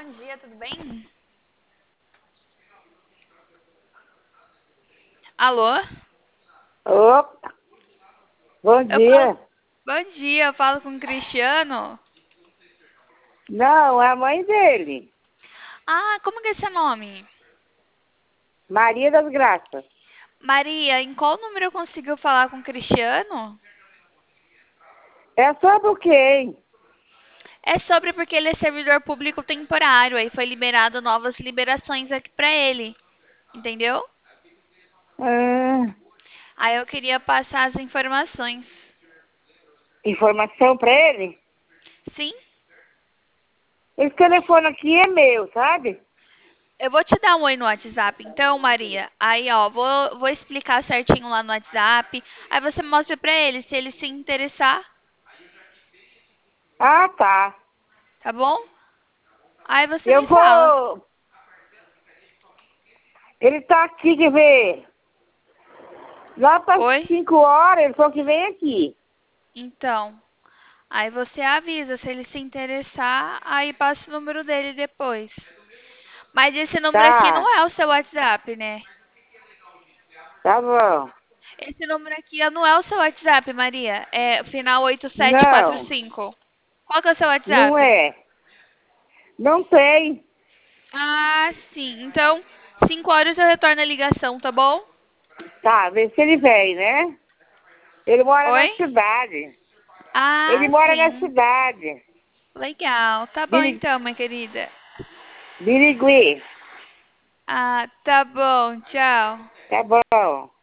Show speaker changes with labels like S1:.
S1: Bom dia, tudo bem? Alô?
S2: Opa, bom
S1: Eu falo.
S2: dia.
S1: Bom dia, eu falo com o Cristiano.
S2: Não, é a mãe dele,
S1: Ah, como que é seu nome?
S2: Maria das Graças.
S1: Maria, em qual número eu consigo falar com o Cristiano?
S2: É sobre o quê, hein?
S1: É sobre porque ele é servidor público temporário, aí foi liberado novas liberações aqui pra ele, entendeu?
S2: Ah,
S1: Aí eu queria passar as informações.
S2: informação pra ele?
S1: Sim?
S2: Esse telefone aqui é meu, sabe?
S1: Eu vou te dar um oi no WhatsApp, então, Maria. Aí, ó, vou explicar certinho lá no WhatsApp. Aí você mostra pra ele, se ele se interessar,
S2: Ah, tá.
S1: tá bom? Aí você
S2: Eu
S1: me fala.
S2: vou... Ele tá aqui, quer ver? Lá para
S1: Oi?
S2: 5 horas, ele falou que vem aqui.
S1: Então, aí você avisa, se ele se interessar, aí passa o número dele depois. Mas esse número aqui não
S2: Tá,
S1: é o seu WhatsApp, né?
S2: tá bom.
S1: Esse número aqui não é o seu WhatsApp, Maria. É final oito sete quatro
S2: Não,
S1: cinco. Qual que é o seu
S2: não
S1: WhatsApp?
S2: é. Não tem.
S1: Ah, sim. Então, 5 horas eu retorno a ligação, tá bom?
S2: Tá, vê se ele vem, né? Ele mora na
S1: Oi?
S2: cidade. Ele
S1: Ah,
S2: mora na
S1: sim.
S2: cidade.
S1: Legal. Tá bom
S2: Biri-
S1: então, minha querida.
S2: Birigui.
S1: Ah, tá bom. Tchau.
S2: Tá bom.